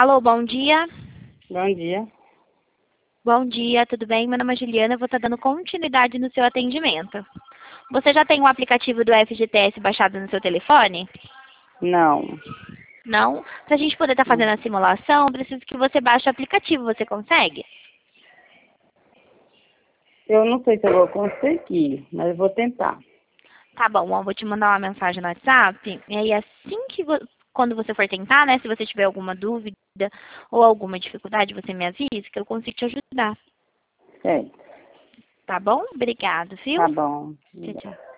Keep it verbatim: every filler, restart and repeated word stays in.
Alô, bom dia. Bom dia. Bom dia, tudo bem? Meu nome é Juliana, eu vou estar dando continuidade no seu atendimento. Você já tem o aplicativo do F G T S baixado no seu telefone? Não. Não? Para a gente poder estar fazendo a simulação, eu preciso que você baixe o aplicativo, você consegue? Eu não sei se eu vou conseguir, mas eu vou tentar. Tá bom, eu vou te mandar uma mensagem no WhatsApp, e aí assim que, vo- quando você for tentar, né, se você tiver alguma dúvida ou alguma dificuldade, você me avise que eu consigo te ajudar. Certo. Tá bom? Obrigado, viu? Tá bom. Tchau, tchau.